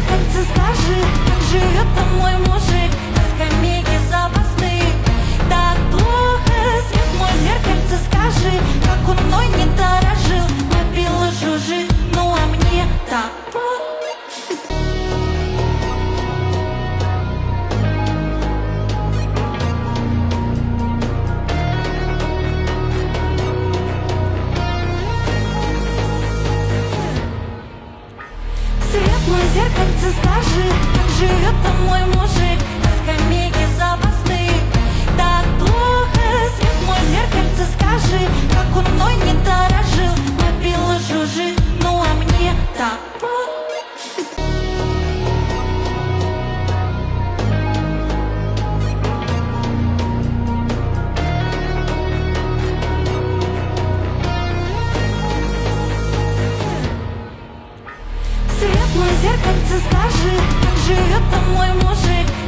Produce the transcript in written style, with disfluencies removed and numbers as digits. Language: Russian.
зеркальце, скажи, как живет там мой мужик на скамейке запасных. Так плохо, свет мой, зеркальце, скажи, как он мной не дорожил. Мобила жужжит, ну а мне так зеркальце, скажи, как живет там мой мужик на скамейке запасных. Так плохо, свет мой, зеркальце, скажи, как он мной не дорожил. Мобила жужжит, ну а мне так зеркальце, скажи, как живет там мой мужик